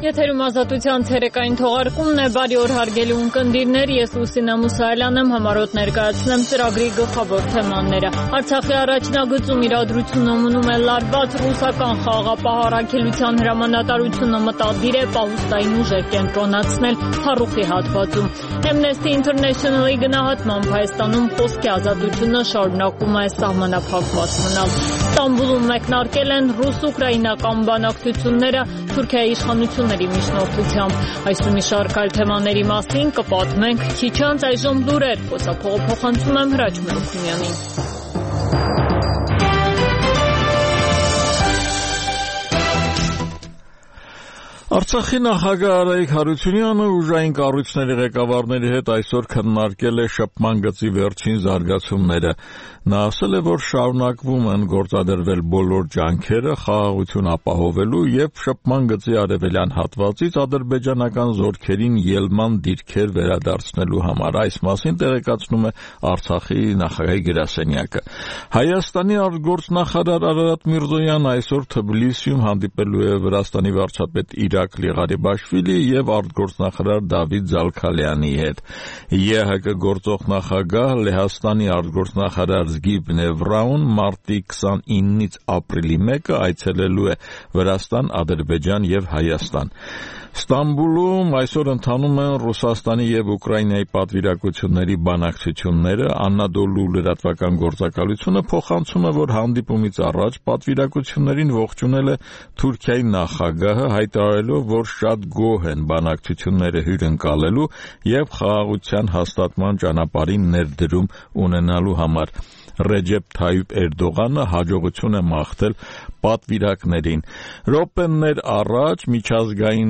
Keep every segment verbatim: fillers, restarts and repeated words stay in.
Եթերում ազատության ցերեկային թողարկումն է, բարի օր հարգելի ունկնդիրներ, ես Լուսինա Մուսայելյան եմ, համառոտ ներկայացնեմ ծրագրի գլխավոր թեմաները։ Արցախի առաջնագծում իրադրությունը մնում է լարված, ռուսական խաղաղապահարակելության հրամանատարությունը մտադիր է պահուստային ուժեր կենտրոնացնել Փարուխի հատվածում։ Amnesty International-ի գնահատմամբ Հայաստանում խոսքի ազատությունը շարունակում է սահմանափակված մնալ։ Ստամբուլում մեկնարկել են ռուս-ուկրաինական բանակցությունները Թուրքիայի իշխանությունների միջնորդությամբ։ Այս ու մի շարք այլ թեմաների մասին կպատմենք քիչ անց, այժմ լուրեր, խոսափողը փոխանցում եմ Հրաչ Մելքումյանին։ Արցախի նախագահ Արայիկ Հարությունյանը ուժային կառույցների ղեկավարների հետ այսօր քննարկել է շփման գծի վերջին զարգացումները։ Նա ասել է, որ շարունակվում են գործադրվել բոլոր ջանքերը խաղաղություն ապահովելու և շփման գծի արևելյան հատվածից ադրբեջանական զորքերին ելման դիրքեր վերադարձնելու համար։ Այս մասին տեղեկացնում է Արցախի նախագահի գրասենյակը։ Հայաստանի արտգործնախարար Արարատ Միրզոյանը այսօր Թբիլիսիում հանդիպելու է Վրաստանի վարչապետ Իրակլի Ղարիբաշվիլի և արտգործնախարար Դավիթ Զալքալյանի հետ։ ԵՀԿ գործող նախագահ Լեհաստանի արտգործնախարար Զգիբնև Ռաուն մարտի քսանինից ապրիլի մեկը այցելելու է Վրաստան, Ադրբեջան և Հայաստան։ Ստամբուլում այսօր ընթանում են Ռուսաստանի և Ուկրաինայի պատվիրակությունների բանակցությունները։ Անադոլու լրատվական գործակալությունը փոխանցում է, որ հանդիպումից առաջ պատվիրակություններին ողջունել է Թուրքիայի նախագահը, հայտարարելով, որ շատ գոհ են բանակցությունները հյուրընկալելու և խաղաղության հաստատման ճանապարհին ներդրում ունենալու համար։ Ռեջեփ Թայիփ Էրդողանը հաջողություն է մաղթել պատվիրակներին։ Րոպեներ առաջ միջազգային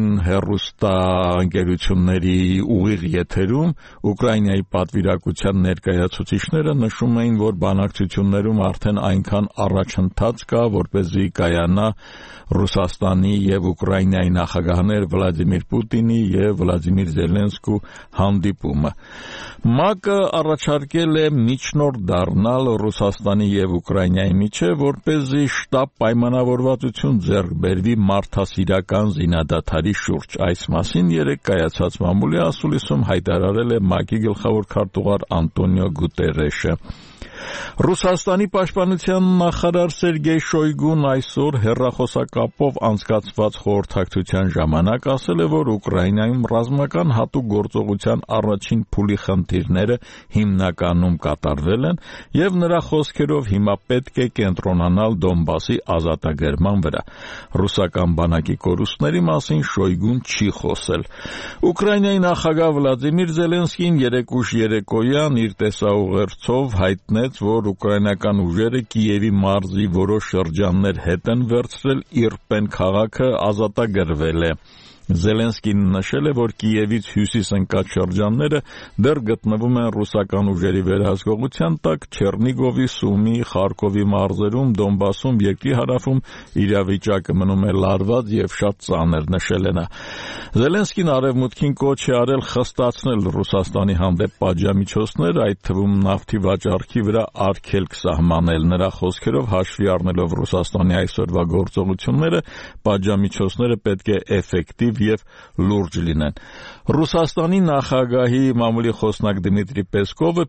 հեռուստաընկերությունների ուղիղ եթերում Ուկրաինայի պատվիրակության ներկայացուցիչները նշում էին, որ բանակցություններում արդեն այնքան առաջընթաց կա, որպեսզի կայանա Ռուսաստանի և Ուկրաինայի նախագահներ Վլադիմիր Պուտինի և Վլադիմիր Զելենսկու հանդիպումը։ ՄԱԿ-ը առաջարկել է միջնորդ դառնալ Ռուսաստանի և Ուկրաինայի միջև, որպեսզի շտապ պայմանավորվածություն ձեռք բերվի մարդասիրական զինադադարի շուրջ։ Այս մասին երեկ կայացած մամուլի ասուլիսում հայտարարել է ՄԱԿ-ի գլխավոր քարտուղար Անտոնիո Գուտերեշը։ Ռուսաստանի պաշտպանության նախարար Սերգեյ Շոյգուն այսօր հեռախոսակապով անցկացված խորհրդակցության ժամանակ ասել է, որ Ուկրաինայում ռազմական հատուկ գործողության առաջին փուլի խնդիրները հիմնականում կատարվել են և նրա խոսքերով հիմա պետք է կենտրոնանալ Դոնբասի ազատագրման վրա։ Ռուսական բանակի կորուստների մասին Շոյգուն չի խոսել։ Ուկրաինայի նախագահ Վլադիմիր Զելենսկին երեկ ուշ երեկոյան իր տեսաուղերձով հայտնեց, որ ուկրաինական ուժերը Կիևի մարզի որոշ շրջաններ հետ են վերցրել, Իռպեն քաղաքը ազատագրվել է։ Զելենսկին նշել է, որ Կիևից հյուսիս ընկած շրջանները դեռ գտնվում են ռուսական ուժերի վերահսկողության տակ, Չեռնիգովի, Սումի, Խարկովի մարզերում, Դոնբասում, երկրի հարավում իրավիճակը մնում է լարված և շատ ծանր, նշել է նա։ Զելենսկին արևմուտքին կոչ է արել խստացնել Ռուսաստանի հանդեպ պատժամիջոցներ, այդ թվում նավթի վաճառքի վրա արգելք սահմանել։ Նրա խոսքերով հաշվի առնելով Ռուսաստանի այսօրվա գործողությունները, պատժամիջոցները պետք է էֆեկտիվ և լուրջ լինեն։ Ռուսաստանի նախագահի մամուլի խոսնակ Դմիտրի Պեսկովը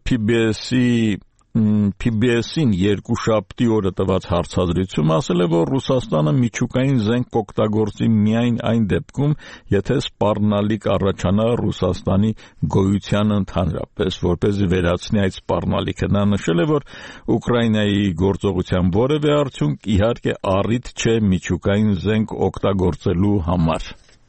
Փի Բի Էս-ին երկուշաբթի օրը տված հարցազրույցում ասել է, որ Ռուսաստանը միջուկային զենք կօգտագործի միայն այն դեպքում, եթե սպառնալիք առաջանա Ռուսաստանի գոյությանը ընդհանրապես, որպեսզի վերացնի այդ սպառնալիքը։ Նա նշել է, որ Ուկրաինայի գործողության որևէ արդյունք իհարկե առիթ չէ միջուկային զենք օգտագործելու համար։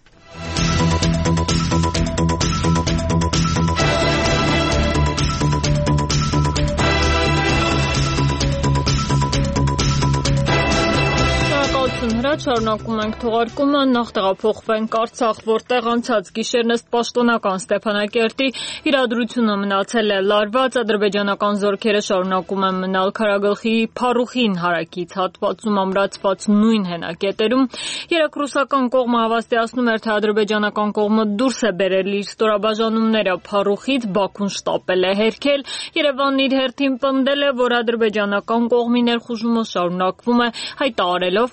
Հրաչ շարունակում ենք թողարկումը, նախ տեղափոխվենք Արցախ, որտեղ անցած գիշերն ըստ պաշտոնական Ստեփանակերտի իրադրությունը մնացել է լարված, ադրբեջանական զորքերը շարունակում են մնալ Քարագլխի Փարուխին հարակից հատվածում ամրացված նույն հենակետերում։ Երեք ռուսական կողմը հավաստիացնում էր, թե ադրբեջանական կողմը դուրս է բերել իր ստորաբաժանումները Փարուխից, Բաքուն շտապել է հերքել։ Երևանն իր հերթին պնդել է, որ ադրբեջանական կողմի ներխուժումը շարունակվում է, հայտարարելով խաղաղ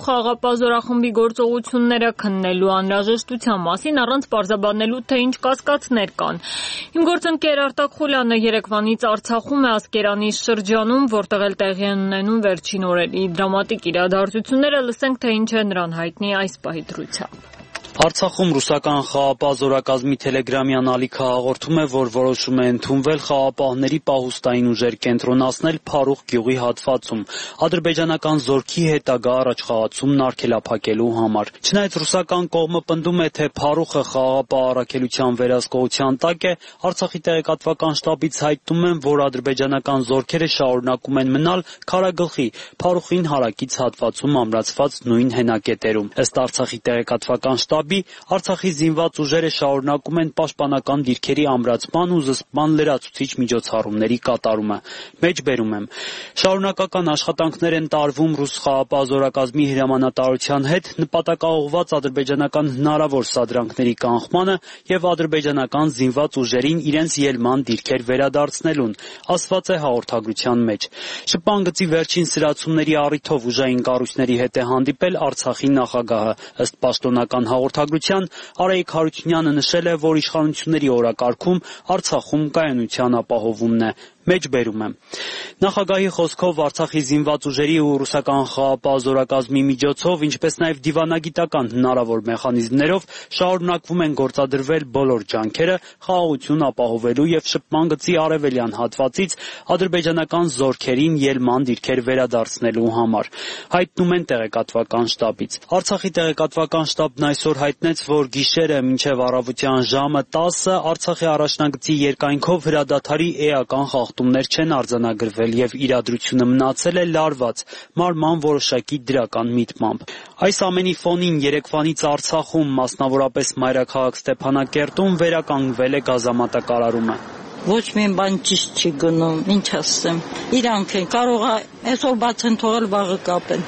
խաղաղապահ զորախմբի գործողությունները քննելու անհրաժեշտության մասին առանց պարզաբանելու, թե ինչ կասկածներ կան։ Իմ գործընկեր Արտակ Խուլյանը երեկվանից Արցախում է, Ասկերանի շրջանում, որտեղ էլ տեղի են ունենում վերջին օրերի դրամատիկ իրադարձությունները, լսենք, թե ինչ է նրան հայտնի այս պահի դրությամբ։ Արցախում ռուսական խաղաղապահ զորակազմի տելեգրամյան ալիքը հաղորդում է, որ որոշում է ընդունվել խաղաղապահների պահուստային ուժեր կենտրոնացնել Փարուխ գյուղի հատվածում, ադրբեջանական զորքի հետագա առաջխաղացումն արգելափակելու համար։ Չնայած ռուսական կողմը պնդում է, թե Փարուխը խաղաղապահ առաքելության վերահսկողության տակ է, Արցախի տեղեկատվական շտաբից հայտնում են, որ ադրբեջանական զորքերը շարունակում են մնալ Քարագլխի Փարուխին հարակից հատվածում ամրացված նույն հենակետերում։ Ըստ Արցախի տեղեկատվական շտաբի Արցախի զինված ուժերը շարունակում են պաշտպանական դիրքերի ամրացման ու զսպման լրացուցիչ միջոցառումների կատարումը։ Մեջբերում եմ. շարունակական աշխատանքներ են տարվում ռուս խաղաղապահ զորակազմի հրամանատարության հետ նպատակաուղղված ադրբեջանական հնարավոր սադրանքների կանխմանը եւ ադրբեջանական զինված ուժերին իրենց ելման դիրքեր վերադարձնելուն, ասված է հաղորդագրության մեջ։ Շփման գծի վերջին սրացումների առիթով ուժային կառույցների հետ է հանդիպել Արցախի նախագահը։ Ըստ պաշտոնական հաղորդագրության Արայիկ Հարությունյանը նշել է, որ իշխանությունների օրակարգում Արցախում կայունության ապահովումն է։ Մեջբերում եմ. Նախագահի խոսքով Արցախի զինված ուժերի ու ռուսական խաղաղապահ զորակազմի միջոցով, ինչպես նաև դիվանագիտական հնարավոր մեխանիզմներով շարունակվում են գործադրվել բոլոր ջանքերը խաղաղություն ապահովելու եւ շփման գծի արևելյան հատվածից ադրբեջանական զորքերին ելման դիրքեր վերադարձնելու համար, հայտնում են տեղեկատվական շտաբից։ Արցախի տեղեկատվական շտաբն այսօր հայտնեց, որ գիշերը մինչև առավոտյան ժամը տասը Արցախի առաջնագծի երկայնքով հրադադարի էական խախտումներ չեն արձանագրվել եւ իրադրությունը մնացել է լարված մարման որոշակի դրական միտմամբ։ Այս ամենի ֆոնին երեկվանից Արցախում, մասնավորապես մայրաքաղաք Ստեփանակերտում վերականգնվել է գազամատակարարումը։ Ոչ մի բան ճիշտ չի գնում, ինչ ասեմ։ Իրանք են կարող է այսօր բաց են թողել, վաղը կապեն։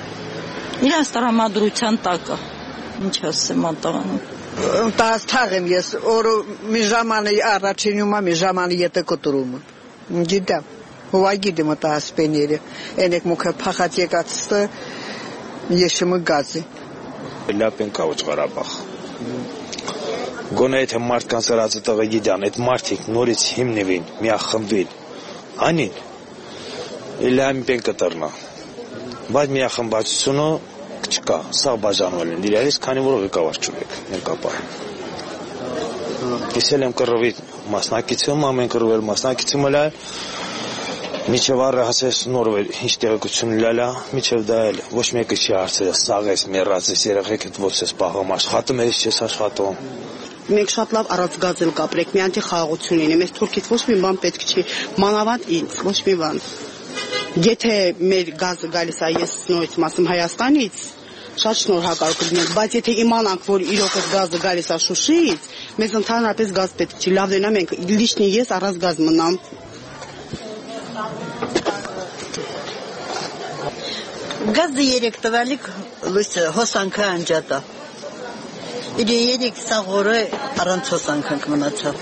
Իրանց տրամադրության տակ է։ Ինչ ասեմ ատաղանում։ Տաս թաղեմ ես, օր մի ժամանի առաջինում եմ, մի ժամանի ետը կտրում եմ։ Գիտեմ, հովա գիտեմ տաս պեները, ենեք մուքը պախած եկացստը, եշիմը գազի։ Լապեն կավոչ Ղարաբաղ։ Գոնե եթե մարդկանց արածը տղը գիտյան, այդ մարդիկ նորից հիմնվին, միախմբվին, անին, իլա մի պեն կտրնա, բայց միախմբացությունը չկա, սաղ բաժանվել են իրարից, քանի որ ղեկավար չունեք, ներկապահ։ Ես էլ եմ կռվի մասնակիցում, ամեն կռվել մասնակիցում էլ այլ, միջև առը հասես նորվել ինչ տեղեկություն լալա, միջև դա էլ ոչ մեկը չի հարցել, սաղ ես, մերած ես, երեխեք էտ ոց ես պաղում, աշխատում ես, չես աշխատում։ Մենք շատ լավ առած գազ էլ կապրեք, մի անտի խաղաղություն լինի, մեզ թուրքից ոչ մի բան պետք չի, մանավանդ ինձ, ոչ մի բան։ Եթե մեր գազը գալիս է, ես նորից մասում Հայաստանից, շատ շնորհակալ կլինենք, բայց եթե իմանանք, որ իրոք այդ գազը գալիս է Շուշիից, մեզ ընդհանրապես գազ պետք չի, լավ դենա մենք լիշնի ես առած գազ մնամ։ Գազը երեք տվալիք հոսանքը անջատա։ Իր երեք սաղորը առանց հոսանքանք մնացավ։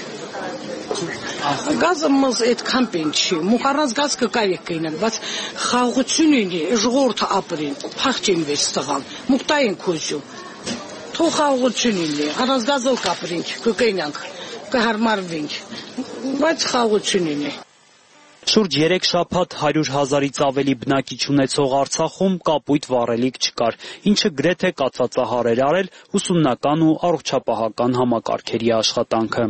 Գազը մզ այդքան պեն չի, մուք առանց գազ կկարեք կայնան, բայց խաղաղություն ինի, ժողորդը ապրին, պախճին վես տղան, մուք տա են կոզյում, թող խաղաղություն ինի, առանց գազով կապրինք, կկայնանք, կհարմարվինք, բայց խաղաղություն ինի։ Շուրջ երեք շաբաթ հարյուր հազարից ավելի բնակիչ ունեցող Արցախում կապույտ վառելիք չկար, ինչը գրեթե կաթվածահար էր արել ուսումնական ու առողջապահական համակարգերի աշխատանքը։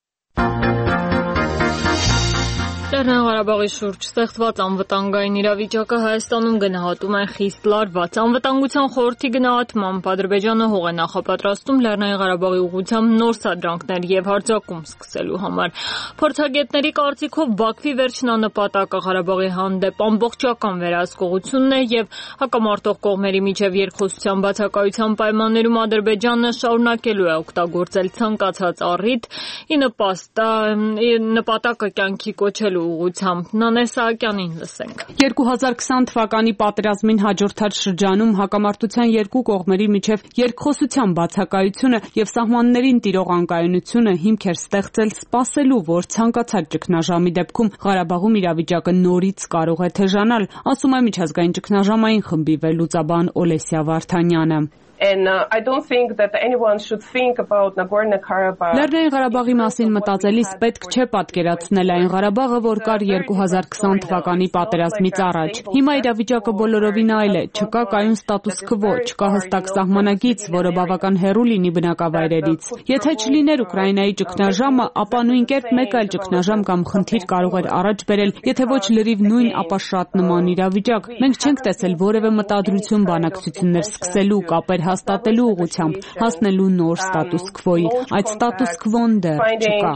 Լեռնային Ղարաբաղի շուրջ ստեղծված անվտանգային իրավիճակը Հայաստանում գնահատում են խիստ լարված։ Անվտանգության խորհրդի գնահատմամբ Ադրբեջանը հող է նախապատրաստում Լեռնային Ղարաբաղի ուղղությամբ նոր սադրանքներ եւ հարձակում սկսելու համար։ Փորձագետների կարծիքով Բաքվի վերջնանպատակը Ղարաբաղի հանդեպ ամբողջական վերահսկողությունն է եւ հակամարտող կողմերի միջև երկխոսության բացակայության պայմաններում Ադրբեջանը շարունակելու է օգտագործել ցանկացած առիթ ի նպաստը նպատակը կյանքի կոչելու ստեղծելու ուղղությամբ։ Նանե Սահակյանին լսենք։ երկու հազար քսան թվականի պատերազմին հաջորդած շրջանում հակամարտության երկու կողմերի միջև երկխոսության բացակայությունը եւ սահմաններին տիրող անկայունությունը հիմք էր ստեղծել սպասելու, որ ցանկացած ճգնաժամի դեպքում Ղարաբաղում իրավիճակը նորից կարող է թեժանալ, ասում է միջազգային ճգնաժամային խմբի վերլուծաբան Օլեսիա Վարդանյանը։ And uh, I don't think that anyone should think about Nagorno-Karabakh. Լեռնային Ղարաբաղի մասին մտածելիս պետք չէ պատկերացնել այն Ղարաբաղը, որ կար երկու հազար քսան թվականի պատերազմից առաջ։ Հիմա իրավիճակը բոլորովին այլ է, չկա կայուն ստատուս քվո, չկա հստակ սահմանագիծ, որը բավական հեռու լինի բնակավայրերից։ Եթե չլիներ Ուկրաինայի ճգնաժամը, ապա նույն կերպ մեկ այլ ճգնաժամ կամ խնդիր կարող էր առաջ բերել, եթե ոչ լրիվ նույն, ապա շատ նման իրավիճակ։ Մենք չենք տեսել որևէ մտադրություն բանակցություններ սկսելու, կապեր հաստատելու ուղղությամբ, հասնելու նոր ստատուս քվոյի։ Այդ ստատուս քվոն դեռ չկա։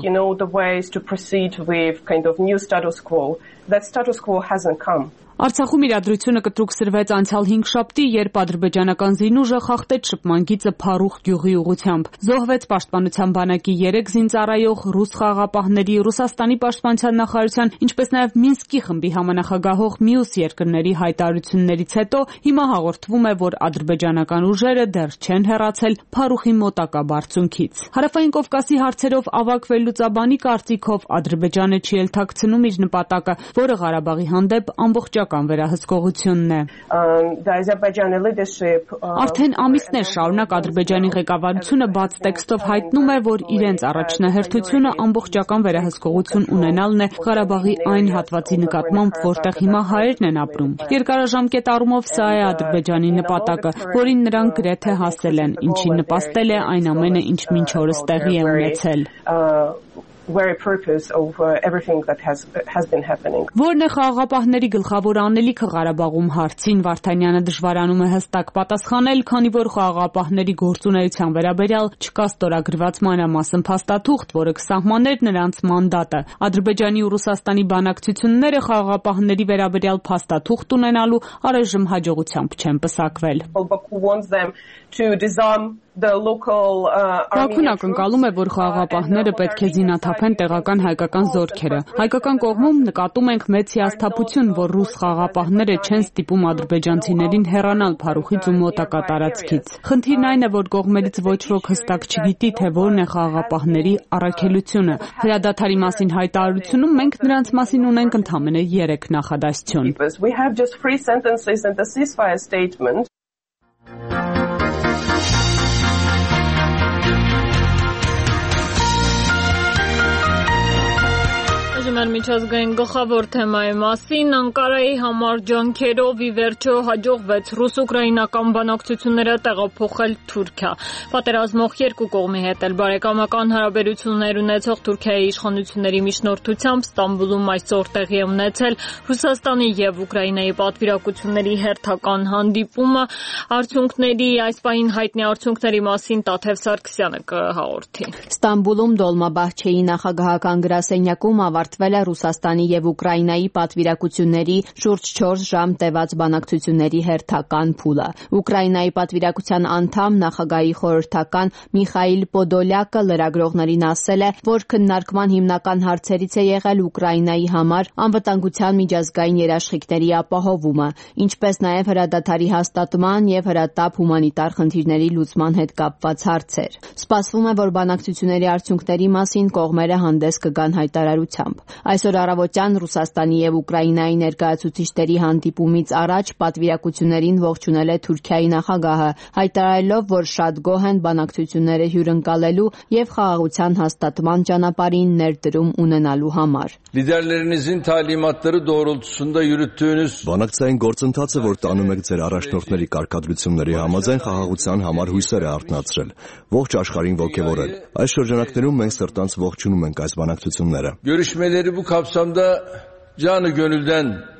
That status quo hasn't come. Արցախում իրադրությունը կտրուկ սրվեց անցյալ հինգշաբթի, երբ ադրբեջանական զինուժը խախտեց շփման գիծը Փարուխ գյուղի ուղղությամբ։ Զոհվեց Պաշտպանության բանակի երեք զինծառայող, ռուս խաղաղապահների, Ռուսաստանի պաշտպանության նախարարության, ինչպես նաև Մինսկի խմբի համանախագահող մյուս երկրների հայտարարություններից հետո հիմա հաղորդվում է, որ ադրբեջանական ուժերը դեռ չեն հեռացել Փարուխի մոտակա բարձունքից։ Հարավային Կովկասի հարցերով ավագ վերլուծաբանի կարծիքով Ադրբեջանը չի էլ թաքցնում իր նպատակը, որը Ղարաբաղի հանդեպ ամբողջական վերահսկողությունն է։ Արդեն ամիսներ շարունակ Ադրբեջանի ղեկավարությունը բաց տեքստով հայտնում է, որ իրենց առաջնահերթությունը ամբողջական վերահսկողություն ունենալն է Ղարաբաղի այն հատվածի նկատմամբ, որտեղ հիմա հայերն են ապրում։ Երկարաժամկետ առումով սա է Ադրբեջանի նպատակը, որին նրանք գրեթե հասել են, ինչին նպաստել է այն ամենը, ինչ մինչ օրս տեղի է ունեցել։ Very purpose of uh, everything that has has been happening. Որն է խաղաղապահների գլխավոր անելիքը Ղարաբաղում հարցին Վարդանյանը դժվարանում է հստակ պատասխանել, քանի որ խաղաղապահների գործունեության վերաբերյալ չկա ստորագրված մանրամասն փաստաթուղթ, որը կսահմաներ նրանց մանդատը։ Ադրբեջանի ու Ռուսաստանի բանակցությունները խաղաղապահների վերաբերյալ փաստաթուղթ ունենալու առայժմ հաջողությամբ չեն պսակվել։ Բաքուն ակնկալում է, որ խաղաղապահները պետք է զինաթափեն տեղական հայկական զորքերը։ Հայկական կողմում նկատում ենք մեծ հիասթափություն, որ ռուս խաղաղապահները չեն ստիպում ադրբեջանցիներին հեռանալ Փարուխից ու մոտակա տարածքից։ Խնդիրն այն է, որ կողմերից ոչ ոք հստակ չգիտի, թե որն է խաղաղապահների առաքելությունը։ Հրադադարի մասին հայտարարությունում մենք նրանց մասին ունենք ընդամենը երեք նախադասություն։ We have just three sentences in the ceasefire statement. Մեր միջազգային գլխավոր թեմայի մասին Անկարայի համար ջանքերով ի վերջո հաջողվեց ռուս-ուկրաինական բանակցությունները տեղափոխել Թուրքիա։ Պատերազմող երկու կողմի հետ էլ բարեկամական հարաբերություններ ունեցող Թուրքիայի իշխանությունների միջնորդությամբ Ստամբուլում այսօր տեղի է ունեցել Ռուսաստանի եւ Ուկրաինայի պատվիրակությունների հերթական հանդիպումը։ Արդյունքների այս պահին հայտնի արդյունքների մասին Տաթև Սարգսյանը կհաղորդի։ Ստամբուլում Դոլմաբահչեի նախագահական գրասենյակում ավարտվել է Ռուսաստանի եւ Ուկրաինայի պատվիրակությունների շուրջ չորս ժամ տևած բանակցությունների հերթական փուլը։ Ուկրաինայի պատվիրակության անդամ նախագահի խորհրդական Միխայիլ Պոդոլյակը լրագրողներին ասել է, որ քննարկման հիմնական հարցերից է եղել Ուկրաինայի համար անվտանգության միջազգային երաշխիքների ապահովումը, ինչպես նաև հրադադարի հաստատման եւ հրատապ հումանիտար խնդիրների լուծման հետ կապված հարցեր։ Սպասվում է, որ բանակցությունների արդյունքների մասին կողմերը հանդես կգան հայտարարությամբ։ Այսօր առավոտյան Ռուսաստանի եւ Ուկրաինայի ներկայացուցիչների հանդիպումից առաջ պատվիրակություններին ողջունել է Թուրքիայի նախագահը, հայտարարելով, որ շատ գոհ են բանակցությունները հյուրընկալելու եւ խաղաղության հաստատման ճանապարհին ներդրում ունենալու համար։ Liderlerinizin talimatları doğrultusunda yürüttüğünüz բանակցային գործընթացը, որ տանում եք ձեր առաջնորդների կարգադրությունների համաձայն խաղաղության համար հույսեր է արթնացրել, ողջ աշխարհին ողջևորել։ Այս շրջանակներում մենք սրտանց ողջունում ենք այս բանակցությունները։ Görüşmeleri bu kapsamda canı gönülden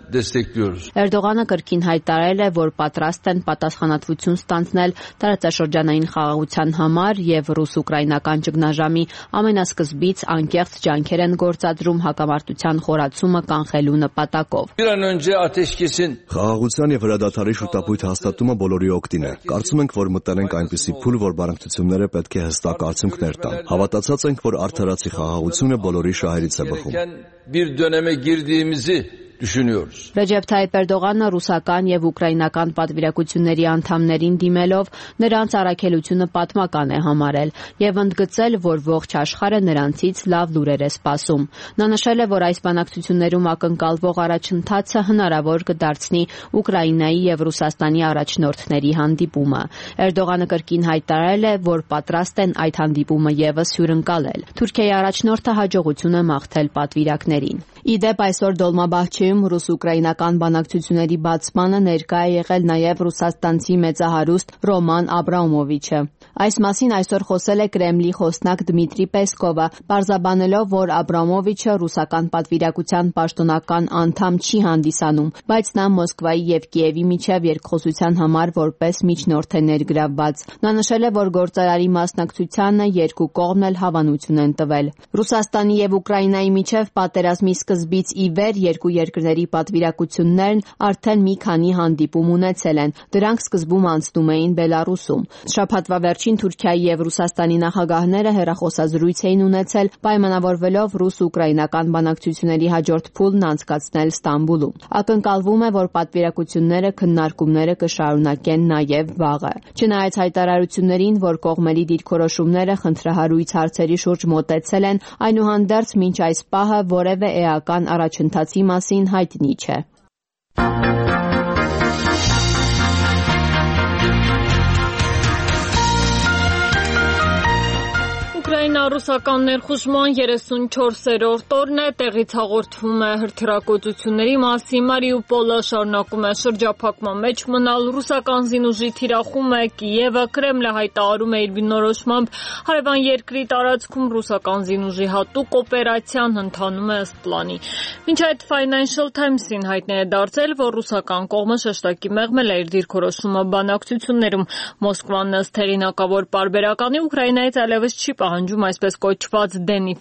destekliyoruz. Էրդողանը կրկին հայտարարել է, որ պատրաստ են պատասխանատվություն ստանձնել տարածաշրջանային խաղաղության համար եւ ռուս-ուկրաինական ճգնաժամի ամենասկզբից անկեղծ ջանքեր են գործադրում հակամարտության խորացումը կանխելու նպատակով։ Խաղաղության եւ հրադադարի շուտապույտ հաստատումը բոլորի օգտին է։ Կարծում ենք, որ մտել ենք այնպիսի փուլ, որ բանակցությունները պետք է հստակ արդյունքներ տան։ Հավատացած ենք, որ արդարացի խաղաղությունը բոլորի շահերից է բխում։ Bir döneme girdiğimizi düşünüyoruz. Ռեջեփ Թայիփ Էրդողանը ռուսական եւ ուկրաինական պատվիրակությունների անդամներին դիմելով նրանց առաքելությունը պատմական է համարել եւ ընդգծել, որ ողջ աշխարհը նրանցից լավ լուրեր է սպասում։ Նա նշել է, որ այս բանակցություններում ակնկալվող առաջընթացը հնարավոր կդարձնի Ուկրաինայի եւ Ռուսաստանի առաջնորդների հանդիպումը։ Էրդողանը կրկին հայտարարել է, որ պատրաստ են այդ հանդիպումը եւս հյուրընկալել։ Թուրքիայի առաջնորդը հաջողություն է մաղթել պատվիրակներին։ Իդեպ այսօր Դոլմաբահչեում ռուս-ուկրաինական բանակցությունների բացմանը ներկա է եղել նաև ռուսաստանցի մեծահարուստ Ռոման Աբրամովիչը։ Այս մասին այսօր խոսել է Կրեմլի խոսնակ Դմիտրի Պեսկովը, պարզաբանելով, որ Աբրամովիչը ռուսական պատվիրակության պաշտոնական անդամ չի հանդիսանում, բայց նա Մոսկվայի եւ Կիևի միջև երկխոսության համար որպես միջնորդ է ներգրավված։ Նա նշել է, որ գործարարի մասնակցությանը երկու կողմն էլ հավանություն են տվել։ Ռուսաստանի եւ Ուկրաինայի միջև պատերազմի սկզբից ի վեր երկու երկրների պատվիրակություններն արդեն մի քանի հանդիպում ունեցել են։ Դրանք սկզբում անցնում էին Բելարուսում։ Շաբաթվա վերջին Թուրքիայի եւ Ռուսաստանի նախագահները հեռախոսազրույց էին ունեցել, պայմանավորվելով ռուս-ուկրաինական բանակցությունների հաջորդ փուլն անցկացնել Ստամբուլում։ Ակնկալվում է, որ պատվիրակությունները քննարկումները կշարունակեն նաև վաղը։ Չնայած հայտարարություններին, որ կողմերի դիրքորոշումները խնդրահարույց հարցերի շուրջ մոտեցել են, այնուհանդերձ մինչ այս պահը որևէ էական առաջընթացի մասին հայտնի չէ։ Ուկրաինա-ռուսական ներխուժման երեսունչորսերորդ օրն է, տեղից հաղորդվում է հրթիռակոծությունների մասին։ Մարիուպոլը շարունակում է շրջափակման մեջ մնալ, ռուսական զինուժի թիրախում է Կիևը, Կրեմլը հայտարարում է իր բնորոշմամբ հարևան երկրի տարածքում ռուսական զինուժի հատուկ օպերացիան ընթանում է ըստ պլանի։ Մինչ այդ Financial Times-ին հայտնել է դարձել, որ ռուսական կողմը շեշտակի մեղմել է իր դիրքորոշումը բանակցություններում։ Մոսկվան ըստ հեղինակավոր պարբերականի Ուկրաինայից այլևս չի պահանջում այսպես կոչված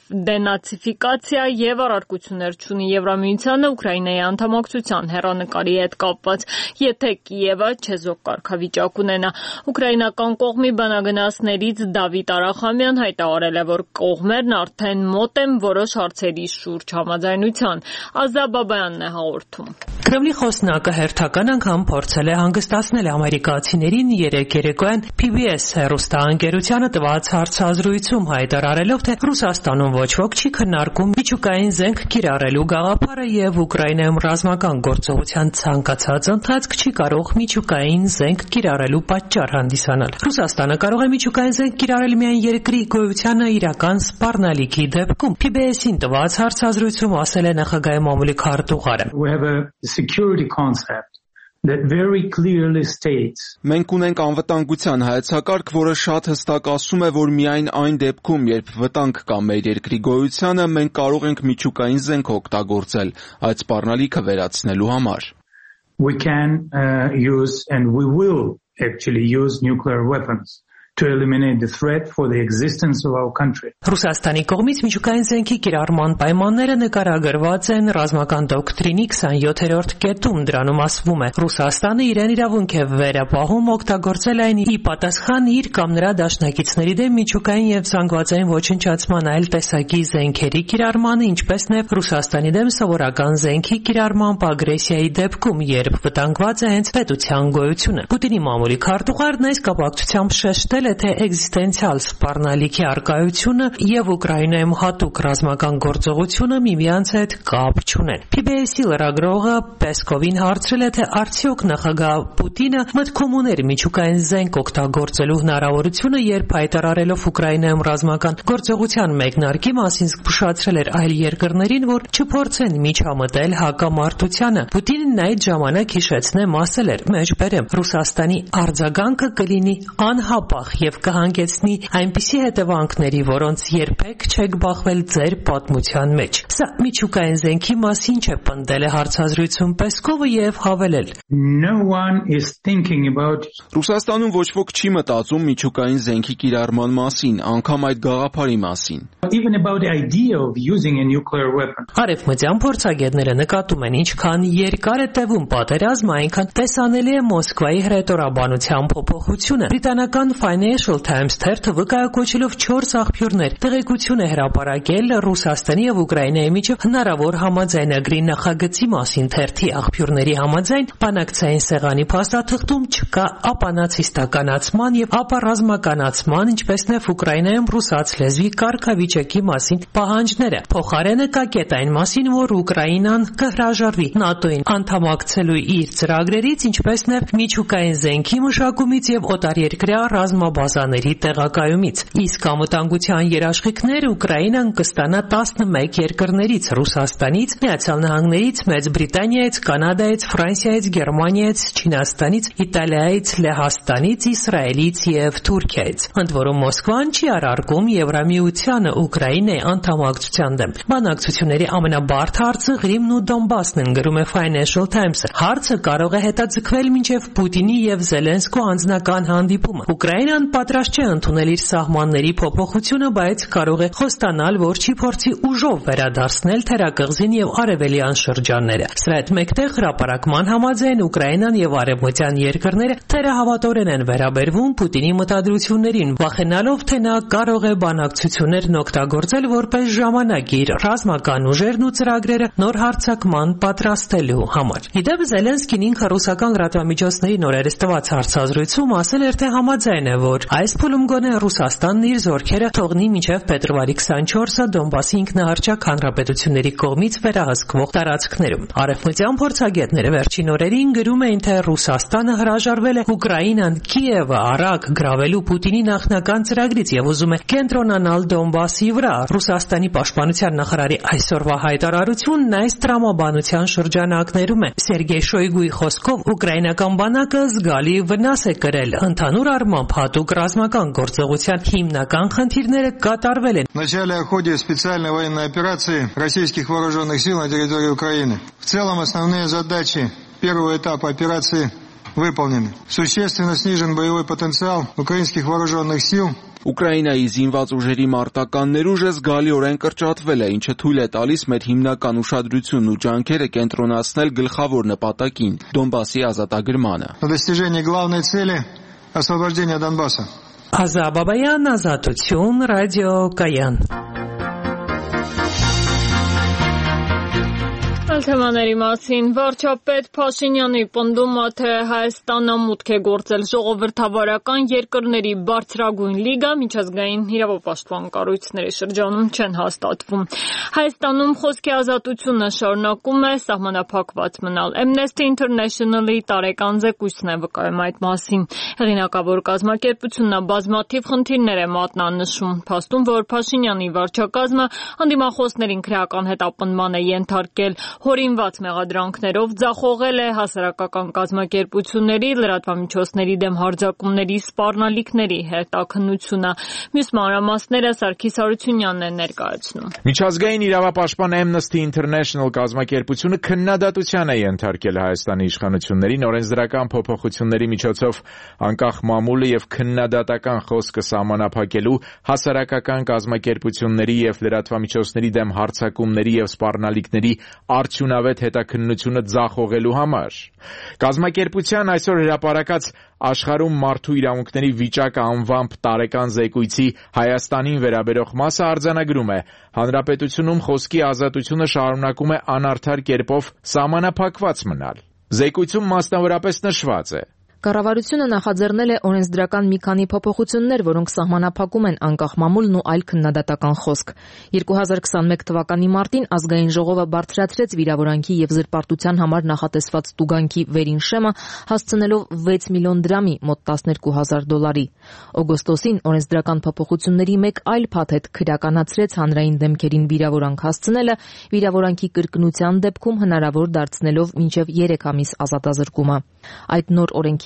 դենացիֆիկացիա եւ առարկություններ չունի Եվրամիությանը Ուկրաինայի անդամակցության հեռանկարի հետ կապված, եթե Կիևը չեզոք կարգավիճակ ունենա։ Ուկրաինական կողմի բանագնացներից Դավիթ Արախամյան հայտարարել է, որ կողմերն արդեն մոտ են որոշ հարցերի շուրջ համաձայնության։ Ազա Բաբայանն է հաղորդում։ Կրեմլի խոսնակը հերթական անգամ փորձել է հանգստացնել ամերիկացիներին երեկ երեկոյան P B S հեռուստաընկերությանը տված հարցազրույցում հայտարարելով, թե Ռուսաստանում ոչ ոք չի քննարկում միջուկային զենք կիրառելու գաղափարը եւ Ուկրաինայում ռազմական գործողության ցանկացած ընթացք չի կարող միջուկային զենք կիրառելու պատճառ հանդիսանալ։ Ռուսաստանը կարող է միջուկային զենք կիրառել միայն երկրի գոյությանը իրական սպառնալիքի դեպքում։ P B S-ին տված հարցազրույցում ասել է նախագահի մամուլի քարտուղարը։ Security concept that very clearly states Մենք ունենք անվտանգության հայեցակարգ, որը շատ հստակ ասում է, որ միայն այն դեպքում, երբ վտանգ կա մեր երկրի գոյությանը, մենք կարող ենք միջուկային զենք օգտագործել այդ սպառնալիքը վերացնելու համար։ We can uh, use and we will actually use nuclear weapons to eliminate the threat for the existence of our country. Ռուսաստանի կողմից միջուկային զենքի կիրառման պայմանները նկարագրված են ռազմական դոկտրինի քսանյոթերորդ կետում։ Դրանում ասվում է. Ռուսաստանը իրեն իրավունք է վերապահում օգտագործել այն ի պատասխան իր կամ նրա դաշնակիցների դեմ միջուկային եւ զանգվածային ոչնչացման այլ տեսակի զենքերի կիրառմանը, ինչպես նաեւ Ռուսաստանի դեմ սովորական զենքի կիրառման ագրեսիայի դեպքում, երբ վտանգված է հենց պետության գոյությունը։ Պուտինի մամուլի քարտուղարն այս կապակցությամբ շեշտել է, թե էգզիստենցիալ սպառնալիքի արկայությունը եւ Ուկրաինայում հատուկ ռազմական գործողությունը միմյանց հետ կապ չունեն։ P B S-ի լրագրողը Պեսկովին հարցրել է, թե արդյոք նախագահ Պուտինը մտքում ուներ միջուկային զենք օգտագործելու հնարավորությունը, երբ հայտարարելով Ուկրաինայում ռազմական գործողության մեկնարկի մասին զգուշացրել էր այլ երկրներին, որ չփորձեն միջամտել հակամարտությանը։ Պուտինն այդ ժամանակ հիշեցնեմ ասել էր. «Մեջբերեմ, Ռուսաստանի արձագանքը կլինի անհապաղ եւ կհանգեցնի այնպիսի հետևանքների, որոնց երբեք չեք բախվել ձեր պատմության մեջ։ Սա միջուկային զենքի մասին չէ, պնդել է հարցազրույցում Պեսկովը եւ հավելել. No one is thinking about Ռուսաստանում ոչ ոք չի մտածում միջուկային զենքի կիրառման մասին, անգամ այդ գաղափարի մասին։ even about the idea of using a nuclear weapon. Արևմտյան փորձագետները նկատում են, ինչքան երկար է տևում պատերազմը, այնքան տեսանելի է Մոսկվայի հրետորաբանության փոփոխությունը։ Բրիտանական Financial Times թերթը վկայակոչելով չորս աղբյուրներ տեղեկություն է հրապարակել Ռուսաստանի եւ Ուկրաինայի միջև հնարավոր համաձայնագրի նախագծի մասին։ Թերթի աղբյուրների համաձայն բանակցային սեղանի փաստաթղթում չկա ապանացիստականացման եւ ապառազմականացման, ինչպես նաեւ Ուկրաինայում ռուսաց լեզվի կարգավիճակի մասին պահանջները։ Փոխարենը կա կետ այն մասին, որ Ուկրաինան կհրաժարվի ՆԱՏՕ-ին անդամակցելու իր ծրագրերից, ինչպես նաեւ միջուկային զենքի մշակումից եւ օտարերկրյա ռազմաբազաների տեղակայումից։ Իսկ անվտանգության երաշխիքներ Ուկրաինան կստանա տասնմեկ երկրներից՝ Ռուսաստանից, Միացյալ Նահանգներից, Մեծ Բրիտանիայից, Կանադայից, Ֆրանսիայից, Գերմանիայից, Չինաստանից, Իտալիայից, Լեհաստանից, Իսրայելից եւ Թուրքիայից։ Ընդ որում Մոսկվան չի արարքում Եվրամիությանը Ուկրաինայի անդամակցության դեմ։ Բանակցությունների ամենաբարդ հարցը Ղրիմն ու Դոնբասն են, գրում է Financial Times-ը։ Հարցը կարող է հետաձգվել մինչև Պուտինի եւ Զելենսկու անձնական հանդիպումը։ Ուկրաինան պատրաստ չէ ընդունել իր սահմանների փոփոխությունը, բայց կարող է խոստանալ, որ չի փորձի ուժով վերադարձնել թերակղզին եւ արևելյան շրջանները։ Սրա հետ մեկտեղ հրապարակման համաձայն Ուկրաինան եւ արևմտյան երկրները թերահավատորեն են վերաբերվում Պուտինի մտադրություններին, վախենալով, թե նա կարող է բանակցություններն օգտագործել որպես ժամանակ իր ռազմական ուժերն ու ծրագրերը նոր հարձակման պատրաստելու համար։ Իդեպ Զելենսկին ինքը ռուսական լրատվամիջոցների նորերս տված հարցազրույցում ասել էր, թե համաձայն է, որ այս փուլում գոնե Ռուսաստանն իր զորքերը թողնի մինչև փետրվարի քսանչորսը Դոնբասի ինքնահռչակ հանրապետությունների կողմից վերահսկվող տարածքներում։ Արևմտյան փորձագետները վերջին օրերին գրում էին, թե Ռուսաստանը հրաժարվել է Ուկրաինան Կիևը արագ գրավելու Պուտինի նախնական ծրագրից եւ ուզում է կենտրոնանալ Դոնբասի վրա։ Ռուսաստանի պաշտպանության նախարարի այսօրվա հայտարարությունն այս տրամաբանության շրջանակներում է։ Սերգեյ Շոյգուի խոսքով ուկրաինական բանակը զգալի վնաս է կրել։ Ընդհանուր առմամբ հատուկ ռազմական գործողության հիմնական խնդիրները կատարվել են։ В начале о ходе специальной военной операции российских вооруженных сил на территории Украины. В целом основные задачи первого этапа операции выполнены. Существенно снижен боевой потенциал украинских вооруженных сил. Ուկրաինայի զինված ուժերի մարտական ներուժը զգալիորեն կրճատվել է, ինչը թույլ է տալիս մեր հիմնական ուշադրությունն ու ջանքերը կենտրոնացնել գլխավոր նպատակին՝ Դոնբասի ազատագրմանը։ На достижение главной цели освобождения Донбасса. Ազաբաբայան, Ազատություն, Ռադիո Կայան։ Թեմաների մասին վարչապետ Փաշինյանի պնդումը, թե Հայաստանը մուտք է գործել ժողովրդավարական երկրների բարձրագույն լիգա, միջազգային իրավապաշտպան կառույցների շրջանում չեն հաստատվում։ Հայաստանում խոսքի ազատությունը շարունակում է սահմանափակված մնալ։ Amnesty International-ի տարեկան զեկույցն է վկայում այդ մասին։ Հեղինակավոր կազմակերպությունն բազմաթիվ խնդիրներ է մատնանշում, փաստում, որ Փաշինյանի վարչակազմը անդիմախոսներին քրեական հետապնդման է ենթարկել, հորինված մեղադրանքներով ձախողել է հասարակական կազմակերպությունների, լրատվամիջոցների դեմ հարձակումների սպառնալիքների հետաքննությունը։ Մյուս մանրամասները Սարգիս Հարությունյանն է ներկայացնում։ Միջազգային իրավապաշտպան Amnesty International կազմակերպությունը քննադատության է ենթարկել Հայաստանի իշխանություններին օրենսդրական փոփոխությունների միջոցով անկախ մամուլը եւ քննադատական խոսքը սահմանափակելու, հասարակական կազմակերպությունների եւ լրատվամիջոցների դեմ հարձակումների եւ սպառնալիքների արդյունավետ հետաքննությունը ձախողելու համար։ Կազմակերպության այսօր հրապարակած աշխարհում մարդու իրավունքների վիճակը անվամբ տարեկան զեկույցի Հայաստանին վերաբերող մասը արձանագրում է. հանրապետությունում խոսքի ազատությունը շարունակում է անարդար կերպով սահմանափակված մնալ։ Զեկույցում մասնավորապես նշված է. Կառավարությունը նախաձեռնել է օրենսդրական մի քանի փոփոխություններ, որոնք սահմանափակում են անկախ մամուլն ու այլ քննադատական խոսք։ երկու հազար քսանմեկ թվականի մարտին ազգային ժողովը բարձրացրեց վիրավորանքի եւ զրպարտության համար նախատեսված տուգանքի վերին շեմը, հասցնելով վեց միլիոն դրամի, մոտ տասներկու հազար դոլարի։ Օգոստոսին օրենսդրական փոփոխությունների մեկ այլ փաթեթ քրեականացրեց հանրային դեմքերին վիրավորանք հասցնելը, վիրավորանքի կրկնության դեպքում հնարավոր դարձնելով մինչև երեք ամիս ազատազրկումը։ Այդ նոր օրենքի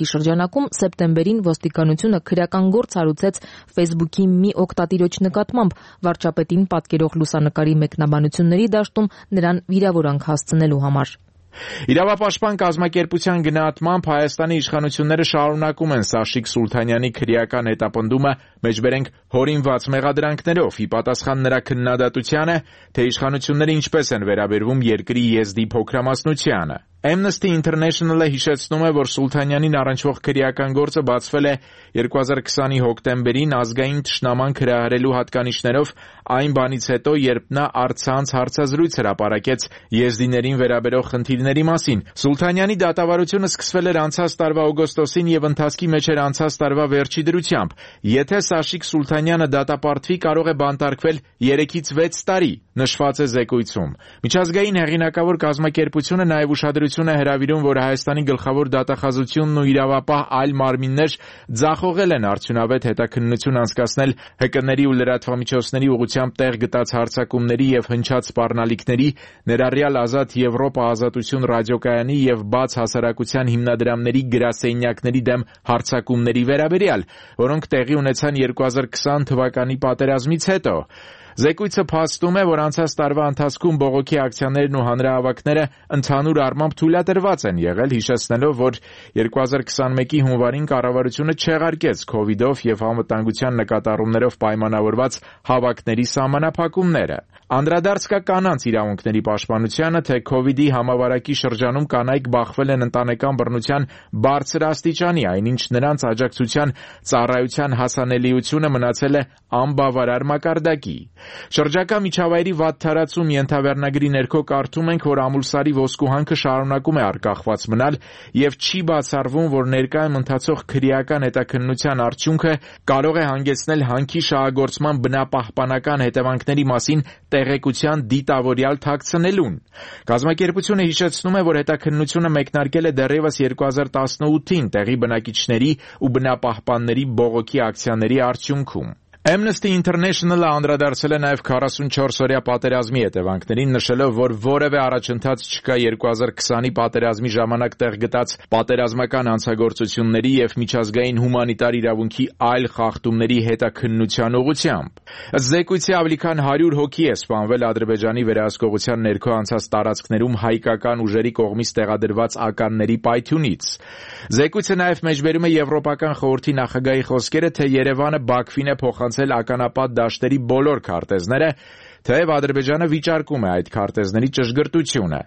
հաղորդակցի շրջանակում սեպտեմբերին ոստիկանությունը քրեական գործ հարուցեց Facebook-ի մի օգտատիրոջ նկատմամբ վարչապետին պատկերող լուսանկարի մեկնաբանությունների դաշտում նրան վիրավորանք հասցնելու համար։ Իրավապաշտպան կազմակերպության գնահատմամբ Հայաստանի իշխանությունները շարունակում են Սաշիկ Սուլթանյանի քրեական հետապնդումը մեջբերենք հորինված մեղադրանքներով, ի պատասխան նրա քննադատությանը, թե իշխանությունները ինչպես են վերաբերվում երկրի եզդի փոքրամասնությանը։ Amnesty International-ը հիշեցնում է, որ Սուլթանյանին առնչվող քրեական գործը բացվել է երկու հազար քսանի հոկտեմբերին ազգային թշնաման հրահրելու հատկանիշներով այն բանից հետո, երբ նա առցանց հարցազրույց հրապարակեց եզդիներին վերաբերող խնդիրների մասին։ Սուլթանյանի դատավարությունը սկսվել էր անցած տարվա օգոստոսին եւ ընթացքի մեջ էր անցած տարվա վերջի դրությամբ։ Եթե Սաշիկ Սուլթանյանը դատապարտվի, կարող է բանտարկվել երեքից վեց տարի, նշված է զեկույցում։ Միջազգային հեղինակավոր կազմակերպությունը նաև ուշադրություն է հրավիրում, որ Հայաստանի գլխավոր դատախազությունն ու իրավապահ այլ մարմիններ ձախողել են արդյունավետ հետաքննություն անցկացնել Հ Կ-ների ու լրատվամիջոցների ուղղությամբ տեղ գտած հարձակումների եւ հնչած սպառնալիքների, ներառյալ Ազատ Եվրոպա ազատություն ռադիոկայանի եւ բաց հասարակության հիմնադրամների գրասենյակների դեմ հարձակումների վերաբերյալ, որոնք տեղի ունեցան երկու հազար քսան թվականի պատերազմից հետո։ Զեկույցը փաստում է, որ անցած տարվա ընթացքում բողոքի ակցիաներն ու հանրահավաքները ընդհանուր առմամբ թույլատրված են եղել, հիշեցնելով, որ երկու հազար քսանմեկի հունվարին կառավարությունը չեղարկեց քովիդով եւ անվտանգության նկատառումներով պայմանավորված հավաքների սահմանափակումները։ Անդրադարձ կա կանանց իրավունքների պաշտպանությանը, թե քովիդի համավարակի շրջանում կանայք բախվել են ընտանեկան բռնության բարձր աստիճանի, այնինչ նրանց աջակցության ծառայության հասանելիությունը մնացել է անբավարար մակարդակի։ Շրջակա միջավայրի վատթարացում ենթավերնագրի ներքո կարդում ենք, որ Ամուլսարի ոսկուհանքը շարունակում է արկախված մնալ եւ չի բացառվում, որ ներկայում ընթացող քրեական հետաքննության արդյունքը կարող է հանգեցնել հանքի շահագործման բնապահպանական հետևանքների մասին տեղեկության դիտավորյալ թաքցնելուն։ Կազմակերպությունը հիշեցնում է, որ հետաքննությունը մեկնարկել է դեռևս երկու հազար տասնութին տեղի բնակիչների ու բնապահպանների բողոքի ակցիաների արդյունքում։ Amnesty International-ը անդրադարձել է նաև քառասունչորս-օրյա պատերազմի հետևանքներին, նշելով, որ որևէ առաջընթաց չկա երկու հազար քսանի պատերազմի ժամանակ տեղ գտած պատերազմական հանցագործությունների եւ միջազգային հումանիտար իրավունքի այլ խախտումների հետաքննության ուղղությամբ։ Ըստ զեկույցի ավելի քան հարյուր հոգի է սպանվել Ադրբեջանի վերահսկողության ներքո անցած տարածքներում հայկական ուժերի կողմից տեղադրված ականների պայթյունից։ Զեկույցը նաև մեջբերում է Եվրոպական խորհրդի նախագահի խոսքերը, թե Երևանը Բաքվին է փոխանցել ականապատ դաշտերի բոլոր քարտեզները, թեև Ադրբեջանը վիճարկում է այդ քարտեզների ճշգրտությունը։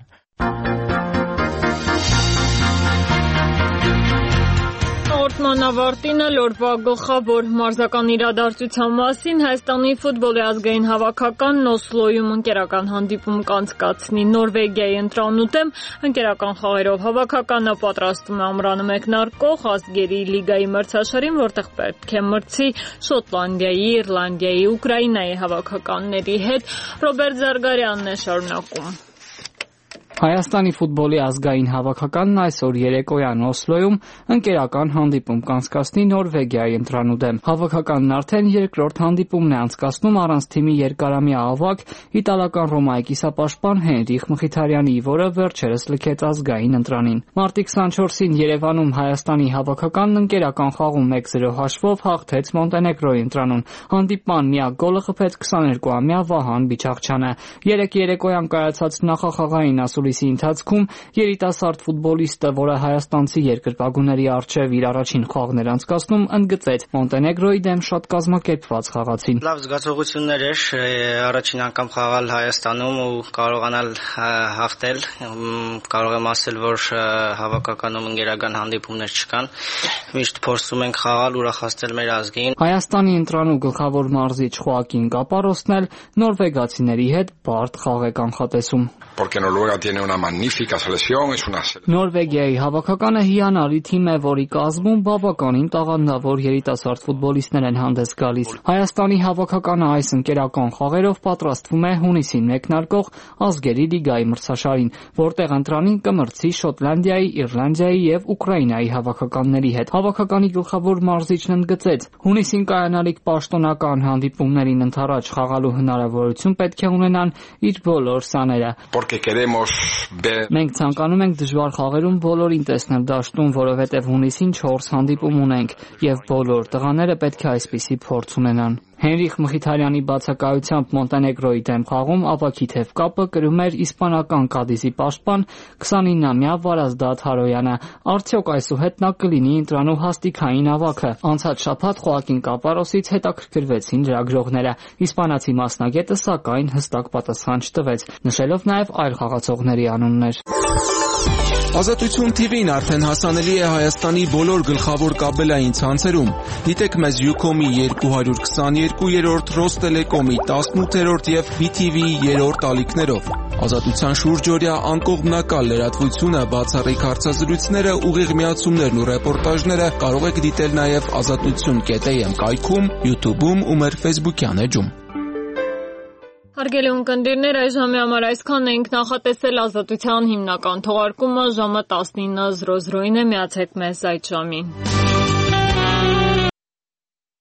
Հաղորդման ավարտին լորվա գլխավոր մարզական իրադարձության մասին Հայաստանի ֆուտբոլի ազգային հավաքականն Օսլոյում ընկերական հանդիպում կանցկացնի Նորվեգիայի ընտրանուտեմ ընկերական խաղերով հավաքականը պատրաստում է ամռանը մեկնարկող ազգերի լիգայի մրցաշարին, որտեղ պետք է մրցի Շոտլանդիայի, Իռլանդիայի, Ուկրաինայի հավաքականների հետ։ Ռոբերտ Զարգարյանն է շարունակում։ Հայաստանի ֆուտբոլի ազգային հավաքականն այսօր երեկոյան Օսլոյում ընկերական հանդիպում կանցկացնի Նորվեգիայի ընտրանուտեմ։ Հավաքականն արդեն երկրորդ հանդիպումն է անցկացնում առանց թիմի երկարամյա ավագ իտալական Ռոմայի կիսապաշտպան Հենրիխ Մխիթարյանի, որը վերջերս լքեց ազգային ընտրանին։ Մարտի քսանչորսին Երևանում Հայաստանի հավաքականն ընկերական խաղում մեկ զրո հաշվով հաղթեց Մոնտենեգրոյի ընտրանուն։ Հանդիպման միակ գոլը խփեց քսաներկուամյա Վահան Բիչաղչյանը։ Երեկ երեկոյան կայացած նախախաղային ասուլիսի ընթացքում երիտասարդ ֆուտբոլիստը, որը հայաստանցի երկրպագուների առջև իր առաջին խաղն էր անցկացնում, ընդգծեց Մոնտենեգրոյի դեմ շատ կազմակերպված խաղացին։ Լավ զգացողություններ էր առաջին անգամ խաղալ Հայաստանում ու կարողանալ հաղթել։ Կարող եմ ասել, որ հավաքականում ընկերական հանդիպումներ չկան։ Միշտ փորձում ենք խաղալ, ուրախացնել մեր ազգին։ Հայաստանի ընտրանու գլխավոր մարզիչ Խոակին Կապարոսն էլ նորվեգացիների հետ բարդ խաղ է կանխատեսում։ Porque Noruega tiene una magnífica selección, es una Նորվեգիայի հավաքականը հիանալի թիմ է, որի կազմում բավականին տաղանդավոր երիտասարդ ֆուտբոլիստներ են հանդես գալիս։ Հայաստանի հավաքականը այս ընկերական խաղերով պատրաստվում է հունիսին մեկնարկող ազգերի լիգայի մրցաշարին, որտեղ ընտրանին կմրցի Շոտլանդիայի, Իռլանդիայի եւ Ուկրաինայի հավաքականների հետ։ Հավաքականի գլխավոր մարզիչն ընդգծեց. հունիսին կայանալիք պաշտոնական հանդիպումներին ընդառաջ խաղալու հնարավորություն պետք է ունենան իր բոլոր սաները։ Porque queremos Մենք ցանկանում ենք դժվար խաղերում բոլորին տեսնել դաշտում, որովհետև հունիսին չորս հանդիպում ունենք, եւ բոլոր տղաները պետք է այսպիսի փորձ ունենան։ Հենրիխ Մխիթարյանի բացակայությամբ Մոնտենեգրոյի դեմ խաղում ավագի թև կապը կրում էր իսպանական Կադիզի պաշտպան քսանինամյա Վարազդատ Հարոյանը։ Արդյոք այսուհետ նա կլինի ընտրանու հաստիքային ավագը։ Անցած շաբաթ Խոակին Կապարոսից հետաքրքրվեցին լրագրողները։ Իսպանացի մասնագետը սակայն հստակ պատասխան չտվեց, նշելով նաև այլ խաղացողների անուններ։ Ազատություն թիվին արդեն հասանելի է Հայաստանի բոլոր գլխավոր կաբելային ցանցերում։ Դիտեք մեզ Յուքոմի երկու հարյուր քսաներկուերորդ, Ռոստելեկոմի տասնութերորդ եւ բի թի վիի երրորդ ալիքներով։ Ազատության շուրջօրյա անկողմնակալ լրատվությունը, բացառիկ հարցազրույցները, ուղիղ միացումներն ու ռեպորտաժները կարող եք դիտել նաև ազատություն կետ էյ էմ կայքում, YouTube-ում ու մեր Facebook-յան էջում։ Հարգելի ունկնդիրներ, այս ժամի համար այսքանն էինք նախատեսել ազատության հիմնական թողարկումը ժամը տասնինը զրո զրոին է, միացեք մեզ այդ ժամին։